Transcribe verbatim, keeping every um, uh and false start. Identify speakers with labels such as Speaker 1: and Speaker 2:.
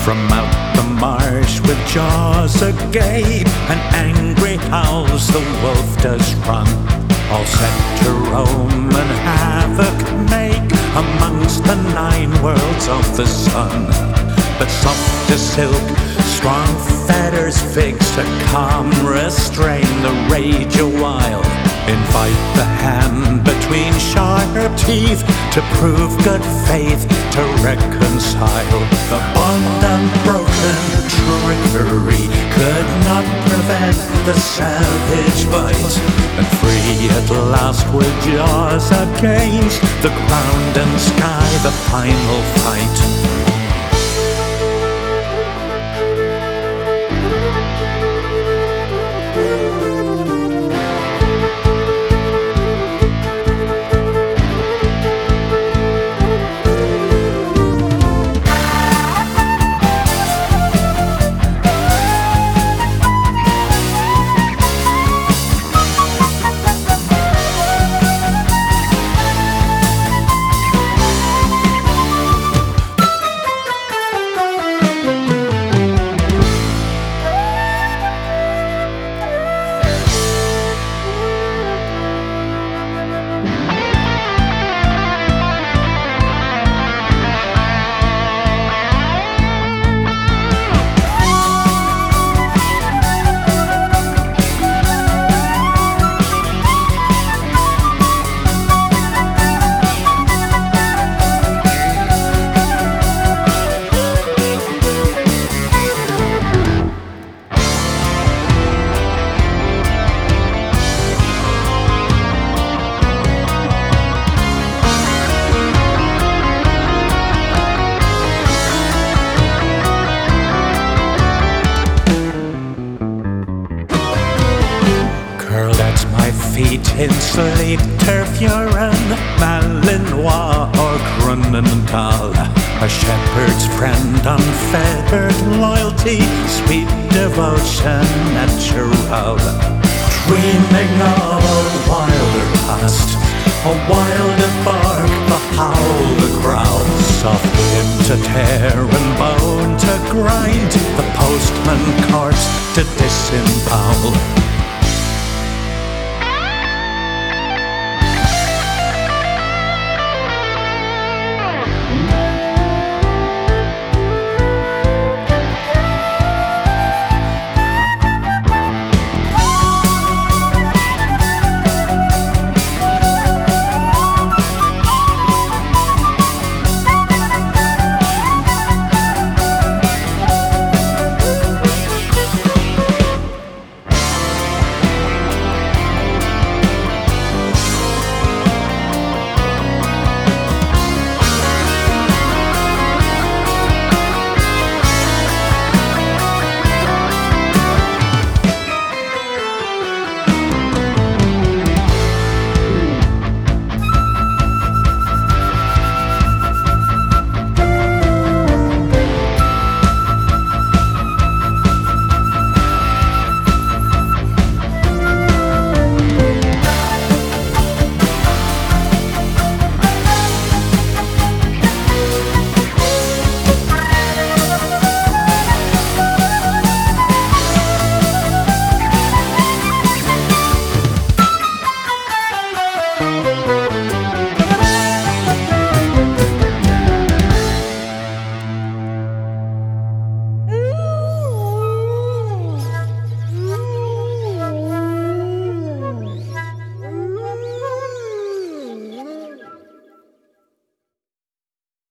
Speaker 1: From out the marsh with jaws agape and angry howls the wolf does run, all set to roam and havoc make amongst the nine worlds of the sun. But soft as silk, strong fetters fix to calm restrain the rage a while. Invite the hand between sharp teeth to prove good faith, to reconcile. The bond unbroken trickery could not prevent the savage bite, and free at last with jaws against the ground and sky, the final fight. Feet in sleep, turf urine, Malinois or Grunenthal, a shepherd's friend, unfettered loyalty, sweet devotion natural. Dreaming of a wilder past, a wilder bark, the howl, the growl, soft limb to tear and bone to grind, the postman carts to disembowel.